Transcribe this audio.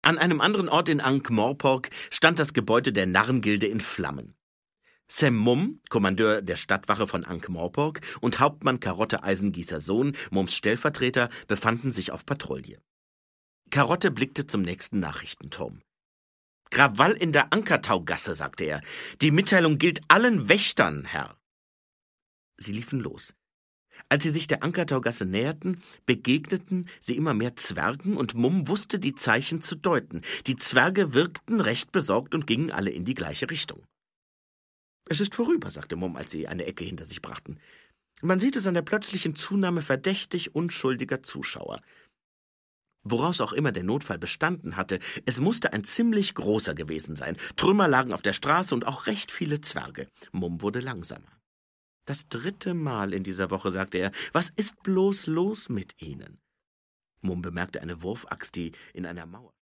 An einem anderen Ort in Ankh-Morpork stand das Gebäude der Narrengilde in Flammen. Sam Mumm, Kommandeur der Stadtwache von Ankh-Morpork, und Hauptmann Karotte Eisengießer Sohn, Mumms Stellvertreter, befanden sich auf Patrouille. Karotte blickte zum nächsten Nachrichtenturm. »Krawall in der Ankertaugasse«, sagte er. »Die Mitteilung gilt allen Wächtern, Herr.« Sie liefen los. Als sie sich der Ankertaugasse näherten, begegneten sie immer mehr Zwergen, und Mumm wusste die Zeichen zu deuten. Die Zwerge wirkten recht besorgt und gingen alle in die gleiche Richtung. »Es ist vorüber«, sagte Mumm, als sie eine Ecke hinter sich brachten. »Man sieht es an der plötzlichen Zunahme verdächtig unschuldiger Zuschauer. Woraus auch immer der Notfall bestanden hatte, es musste ein ziemlich großer gewesen sein. Trümmer lagen auf der Straße und auch recht viele Zwerge.« Mumm wurde langsamer. »Das 3. Mal in dieser Woche«, sagte er. »Was ist bloß los mit Ihnen?« Mumm bemerkte eine Wurfaxt, die in einer Mauer